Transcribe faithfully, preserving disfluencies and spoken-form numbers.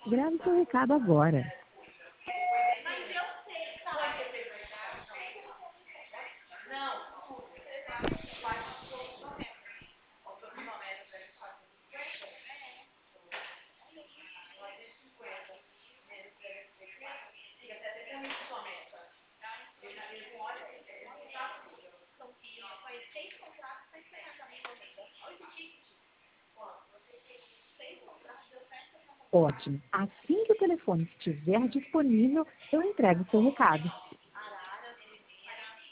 Grave seu recado agora. Ótimo. Assim que o telefone estiver disponível, eu entrego o seu recado.